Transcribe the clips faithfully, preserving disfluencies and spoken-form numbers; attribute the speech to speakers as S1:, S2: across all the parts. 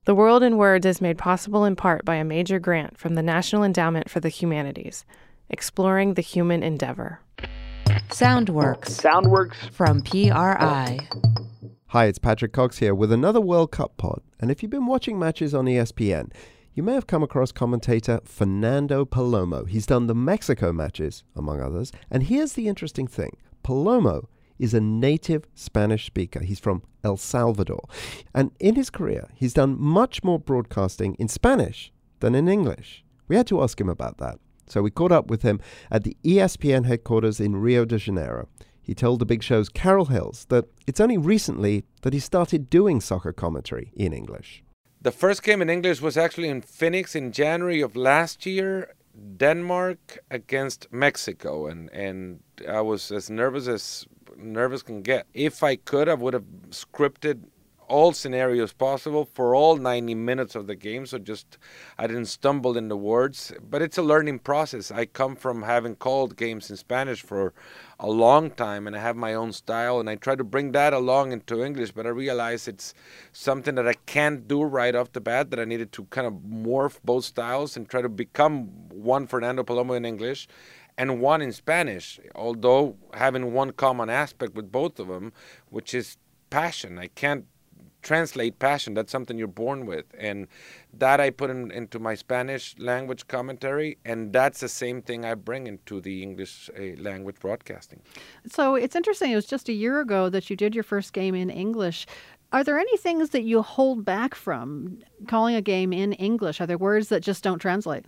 S1: The World in Words is made possible in part by a major grant from the National Endowment for the Humanities, exploring the human endeavor.
S2: Soundworks.
S3: Soundworks.
S2: From P R I.
S4: Hi, it's Patrick Cox here with another World Cup pod. And if you've been watching matches on E S P N, you may have come across commentator Fernando Palomo. He's done the Mexico matches, among others. And here's the interesting thing. Palomo is a native Spanish speaker. He's from El Salvador. And in his career, he's done much more broadcasting in Spanish than in English. We had to ask him about that. So we caught up with him at the E S P N headquarters in Rio de Janeiro. He told the Big Show's Carol Hills that it's only recently that he started doing soccer commentary in English.
S5: The first game in English was actually in Phoenix in January of last year, Denmark against Mexico, and, and I was as nervous as nervous can get. If I could, I would have scripted all scenarios possible for all ninety minutes of the game, so just I didn't stumble in the words. But it's a learning process. I come from having called games in Spanish for a long time, and I have my own style, and I try to bring that along into English, but I realize it's something that I can't do right off the bat, that I needed to kind of morph both styles and try to become one Fernando Palomo in English and one in Spanish, although having one common aspect with both of them, which is passion. I can't translate passion. That's something you're born with. And that I put in, into my Spanish language commentary, and that's the same thing I bring into the English uh, language broadcasting.
S6: So it's interesting. It was just a year ago that you did your first game in English. Are there any things that you hold back from calling a game in English? Are there words that just don't translate?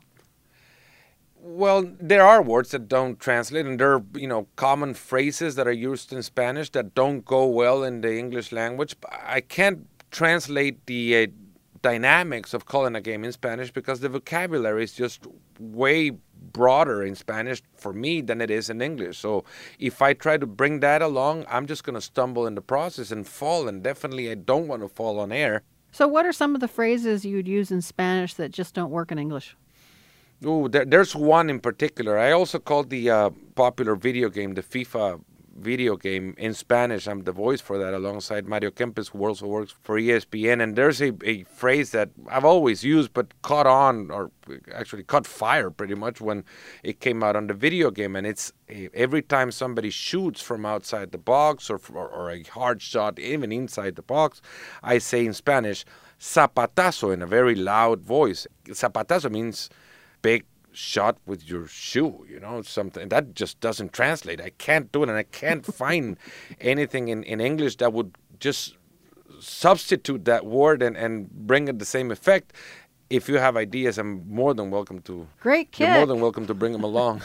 S5: Well, there are words that don't translate, and there are, you know, common phrases that are used in Spanish that don't go well in the English language. I can't translate the uh, dynamics of calling a game in Spanish because the vocabulary is just way broader in Spanish for me than it is in English. So if I try to bring that along, I'm just going to stumble in the process and fall, and definitely I don't want to fall on air.
S6: So what are some of the phrases you'd use in Spanish that just don't work in English?
S5: Oh, there, there's one in particular. I also called the uh, popular video game, the FIFA video game, in Spanish. I'm the voice for that alongside Mario Kempes, who also works for E S P N. And there's a, a phrase that I've always used but caught on, or actually caught fire pretty much when it came out on the video game. And it's every time somebody shoots from outside the box or, or, or a hard shot even inside the box, I say in Spanish, zapatazo, in a very loud voice. Zapatazo means big shot with your shoe, you know, something that just doesn't translate. I can't do it, and I can't find anything in, in English that would just substitute that word and, and bring it the same effect. If you have ideas, I'm more than welcome to.
S6: Great kid.
S5: You're more than welcome to bring them along.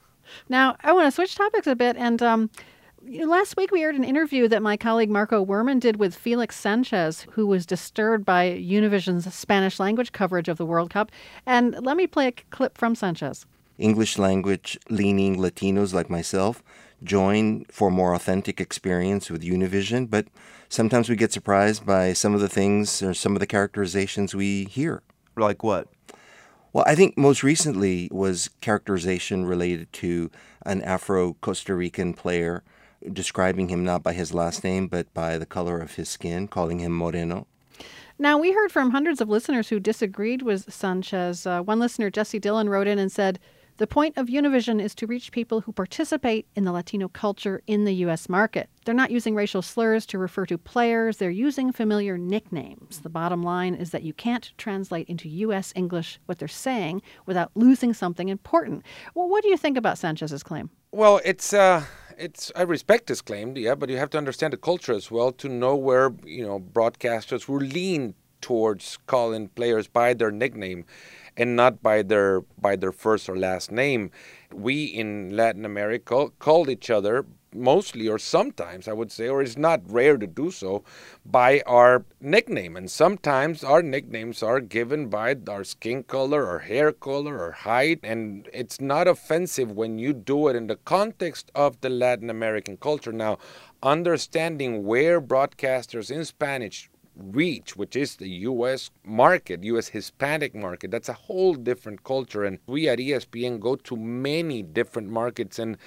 S6: Now, I want to switch topics a bit, and um, last week we heard an interview that my colleague Marco Werman did with Felix Sanchez, who was disturbed by Univision's Spanish language coverage of the World Cup. And let me play a clip from Sanchez.
S7: English language leaning Latinos like myself join for more authentic experience with Univision, but sometimes we get surprised by some of the things or some of the characterizations we hear.
S3: Like what?
S7: Well, I think most recently was characterization related to an Afro-Costa Rican player, describing him not by his last name, but by the color of his skin, calling him Moreno.
S6: Now, we heard from hundreds of listeners who disagreed with Sanchez. Uh, one listener, Jesse Dillon, wrote in and said, "The point of Univision is to reach people who participate in the Latino culture in the U S market. They're not using racial slurs to refer to players. They're using familiar nicknames. The bottom line is that you can't translate into U S English what they're saying without losing something important." Well, what do you think about Sanchez's claim?
S5: Well, it's uh, it's I respect his claim, yeah, but you have to understand the culture as well to know where, you know, broadcasters will lean towards calling players by their nickname and not by their by their first or last name. We in Latin America called each other mostly, or sometimes I would say, or it's not rare to do so, by our nickname. And sometimes our nicknames are given by our skin color, or hair color, or height. And it's not offensive when you do it in the context of the Latin American culture. Now, understanding where broadcasters in Spanish reach, which is the U S market, U S Hispanic market, that's a whole different culture. And we at E S P N go to many different markets and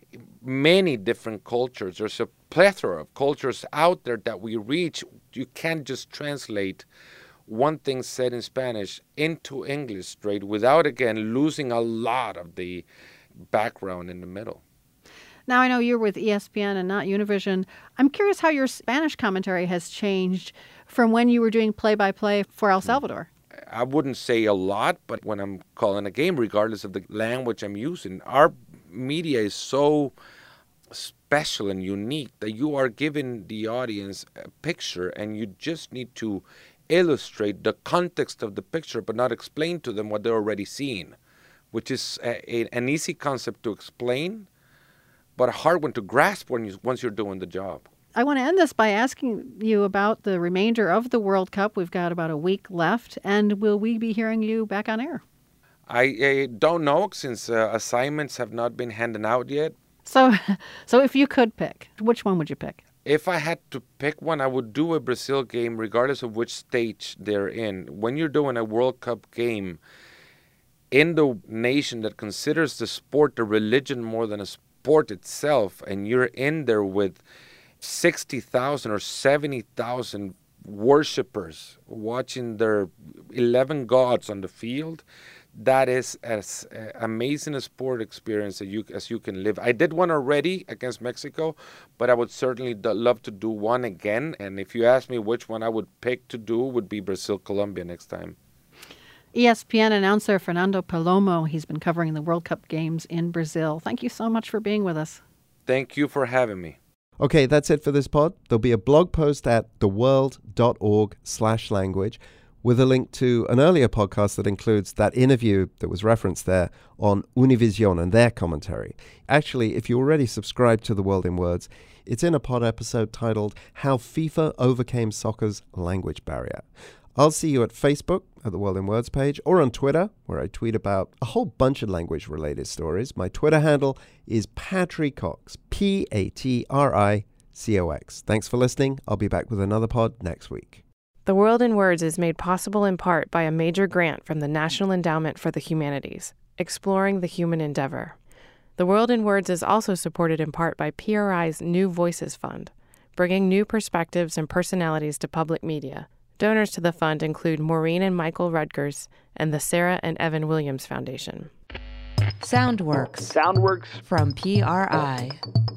S5: many different cultures. There's a plethora of cultures out there that we reach. You can't just translate one thing said in Spanish into English straight without, again, losing a lot of the background in the middle.
S6: Now, I know you're with E S P N and not Univision. I'm curious how your Spanish commentary has changed from when you were doing play-by-play for El Salvador.
S5: I wouldn't say a lot, but when I'm calling a game, regardless of the language I'm using, our media is so special and unique that you are giving the audience a picture and you just need to illustrate the context of the picture but not explain to them what they're already seeing, which is a, a, an easy concept to explain, but a hard one to grasp when you, once you're doing the job.
S6: I want to end this by asking you about the remainder of the World Cup. We've got about a week left, and will we be hearing you back on air?
S5: I, I don't know, since uh, assignments have not been handed out yet.
S6: So, so if you could pick, which one would you pick?
S5: If I had to pick one, I would do a Brazil game regardless of which stage they're in. When you're doing a World Cup game in the nation that considers the sport a religion more than a sport itself, and you're in there with sixty thousand or seventy thousand worshippers watching their eleven gods on the field, that is as uh, amazing a sport experience as you, as you can live. I did one already against Mexico, but I would certainly do, love to do one again. And if you ask me which one I would pick to do, would be Brazil-Colombia next time.
S6: E S P N announcer Fernando Palomo, he's been covering the World Cup games in Brazil. Thank you so much for being with us.
S5: Thank you for having me.
S4: Okay, that's it for this pod. There'll be a blog post at theworld.org slash language with a link to an earlier podcast that includes that interview that was referenced there on Univision and their commentary. Actually, if you already subscribe to The World in Words, it's in a pod episode titled How FIFA Overcame Soccer's Language Barrier. I'll see you at Facebook, at the World in Words page, or on Twitter, where I tweet about a whole bunch of language-related stories. My Twitter handle is Patri Cox, P A T R I C O X. Thanks for listening. I'll be back with another pod next week.
S1: The World in Words is made possible in part by a major grant from the National Endowment for the Humanities, Exploring the Human Endeavor. The World in Words is also supported in part by P R I's New Voices Fund, bringing new perspectives and personalities to public media. Donors to the fund include Maureen and Michael Rutgers and the Sarah and Evan Williams Foundation.
S2: Soundworks.
S3: Soundworks.
S2: From P R I.